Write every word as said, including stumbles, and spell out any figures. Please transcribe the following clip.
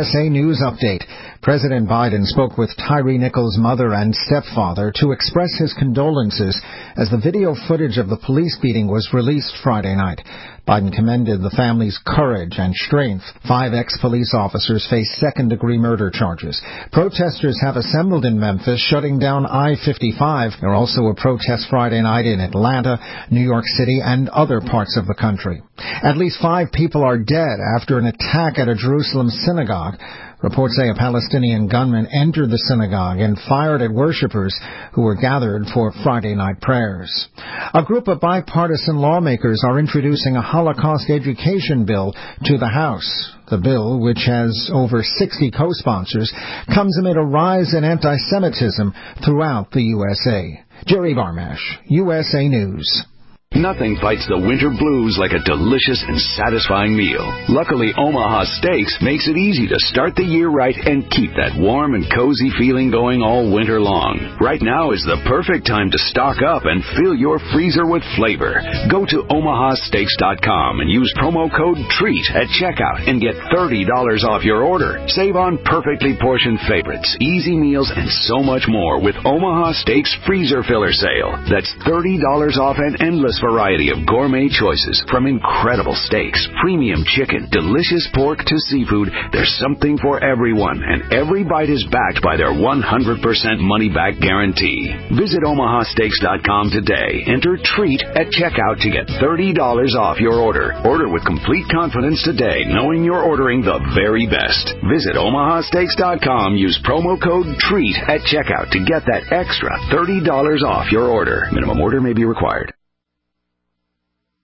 S A News Update. President Biden spoke with Tyree Nichols' mother and stepfather to express his condolences as the video footage of the police beating was released Friday night. Biden commended the family's courage and strength. Five ex-police officers face second-degree murder charges. Protesters have assembled in Memphis, shutting down I fifty-five. There are also a protest Friday night in Atlanta, New York City, and other parts of the country. At least five people are dead after an attack at a Jerusalem synagogue. Reports say a Palestinian gunman entered the synagogue and fired at worshippers who were gathered for Friday night prayers. A group of bipartisan lawmakers are introducing a Holocaust education bill to the House. The bill, which has over sixty co-sponsors, comes amid a rise in anti-Semitism throughout the U S A. Jerry Barmash, U S A News. Nothing fights the winter blues like a delicious and satisfying meal. Luckily, Omaha Steaks makes it easy to start the year right and keep that warm and cozy feeling going all winter long. Right now is the perfect time to stock up and fill your freezer with flavor. Go to omaha steaks dot com and use promo code TREAT at checkout and get thirty dollars off your order. Save on perfectly portioned favorites, easy meals, and so much more with Omaha Steaks Freezer Filler Sale. That's thirty dollars off an endless variety of gourmet choices, from incredible steaks, premium chicken, delicious pork to seafood. There's something for everyone, and every bite is backed by their one hundred percent money-back guarantee. Visit omaha steaks dot com today. Enter TREAT at checkout to get thirty dollars off your order. Order with complete confidence today, knowing you're ordering the very best. Visit omaha steaks dot com. Use promo code TREAT at checkout to get that extra thirty dollars off your order. Minimum order may be required.